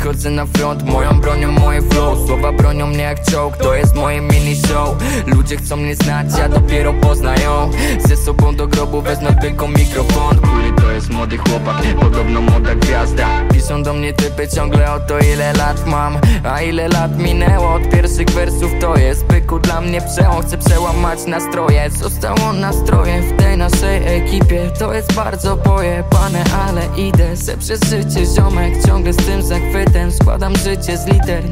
Wychodzę na front, moją bronią moje flow. Słowa bronią mnie jak czołg, to jest moje mini show. Ludzie chcą mnie znać, a dopiero poznają. Ze sobą do grobu wezmę tylko mikrofon. Kury to jest młody chłopak, podobno młoda gwiazda. Piszą do mnie typy ciągle o to, ile lat mam. A ile lat minęło od pierwszych wersów, to jest byku dla mnie przełom. Chcę przełamać nastroje, zostało nastroje w tej naszej ekipie. To jest bardzo pojebane, ale idę se przez życie, ziomek. Ciągle z tym zachwytem składam życie z liter.